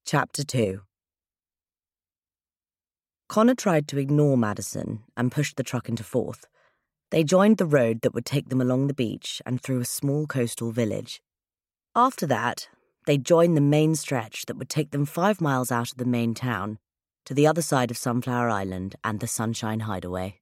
Chapter 2. Connor tried to ignore Madison and pushed the truck into fourth. They joined the road that would take them along the beach and through a small coastal village. After that, they joined the main stretch that would take them 5 miles out of the main town, to the other side of Sunflower Island and the Sunshine Hideaway.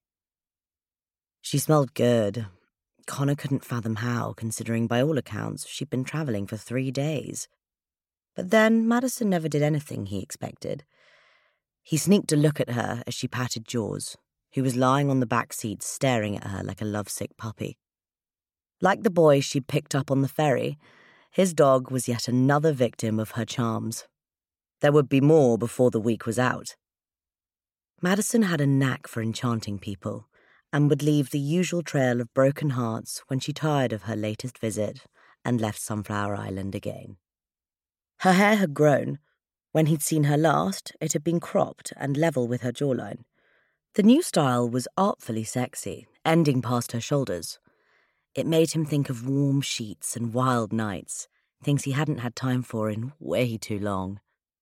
She smelled good. Connor couldn't fathom how, considering by all accounts she'd been travelling for 3 days. But then Madison never did anything he expected. He sneaked a look at her as she patted Jaws, who was lying on the back seat staring at her like a lovesick puppy. Like the boy she'd picked up on the ferry, his dog was yet another victim of her charms. There would be more before the week was out. Madison had a knack for enchanting people and would leave the usual trail of broken hearts when she tired of her latest visit and left Sunflower Island again. Her hair had grown. When he'd seen her last, it had been cropped and level with her jawline. The new style was artfully sexy, ending past her shoulders. It made him think of warm sheets and wild nights, things he hadn't had time for in way too long.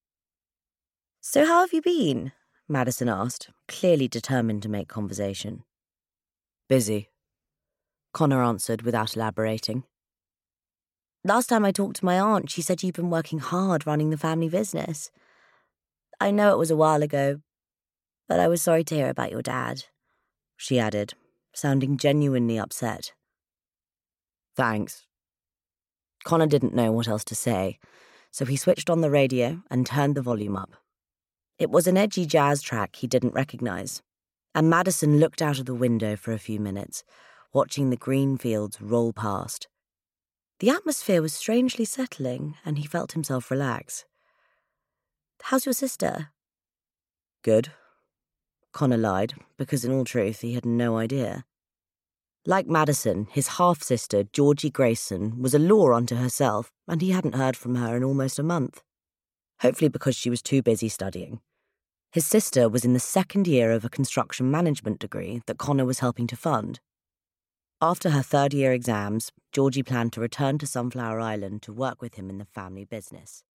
"So how have you been?" Madison asked, clearly determined to make conversation. "Busy," Connor answered without elaborating. "Last time I talked to my aunt, she said you've been working hard running the family business. I know it was a while ago, but I was sorry to hear about your dad," she added, sounding genuinely upset. "Thanks." Connor didn't know what else to say, so he switched on the radio and turned the volume up. It was an edgy jazz track he didn't recognize, and Madison looked out of the window for a few minutes, watching the green fields roll past. The atmosphere was strangely settling, and he felt himself relax. "How's your sister?" "Good," Connor lied, because in all truth he had no idea. Like Madison, his half-sister, Georgie Grayson, was a law unto herself, and he hadn't heard from her in almost a month. Hopefully because she was too busy studying. His sister was in the 2nd year of a construction management degree that Connor was helping to fund. After her 3rd-year exams, Georgie planned to return to Sunflower Island to work with him in the family business.